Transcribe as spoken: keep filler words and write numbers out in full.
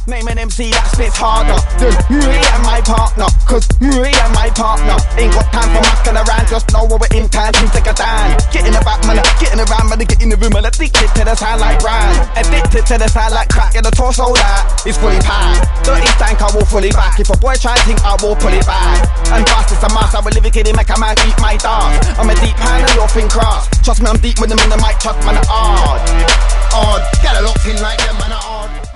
Name an M C that spits harder than me and my partner. Cause me and my partner ain't got time for mucking around. Just know when we're in time, things take a down. Get in the back, man, get in the van, man, get in the room, man. Addicted to the sound like Ryan. Addicted to the sound like crack. Yeah, the torso that is fully packed. Dirty stank, I will fully back. If a boy try to think, I will pull it back. And bust it's a must, I will live it, kid, make a man eat my dance. I'm a deep hand and you're thin cross. Trust me, I'm deep with them in the mic, trust man, hard. Hard, get a locked in like them, man, hard.